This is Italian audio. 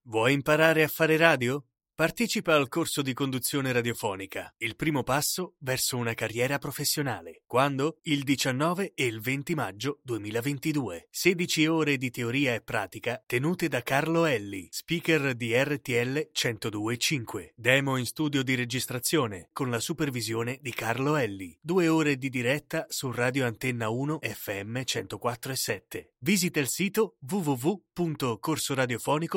Vuoi imparare a fare radio? Partecipa al corso di conduzione radiofonica, il primo passo verso una carriera professionale. Quando? Il 19 e il 20 maggio 2022. 16 ore di teoria e pratica tenute da Carlo Elli, speaker di RTL 102.5. Demo in studio di registrazione con la supervisione di Carlo Elli. 2 ore di diretta su Radio Antenna 1 FM 104.7. Visita il sito www.corsoradiofonico.com.